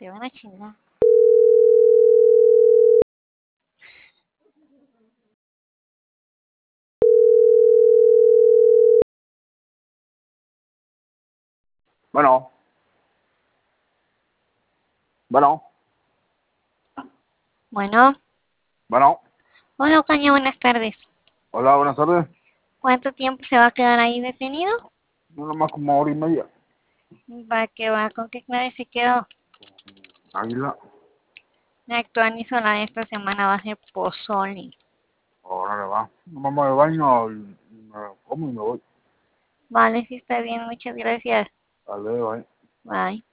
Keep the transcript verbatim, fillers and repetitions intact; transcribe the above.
Te van a chingar. Bueno. Bueno. Bueno. Bueno. Hola, Ocaña, buenas tardes. Hola, buenas tardes. ¿Cuánto tiempo se va a quedar ahí detenido? No más como hora y media. ¿Va que va? ¿Con qué clave se quedó? Águila. La actual ni sola de esta semana va a ser pozole. Ahora le va. Vamos al baño y me como y me voy. Vale, sí está bien, muchas gracias. Dale, bye. Bye.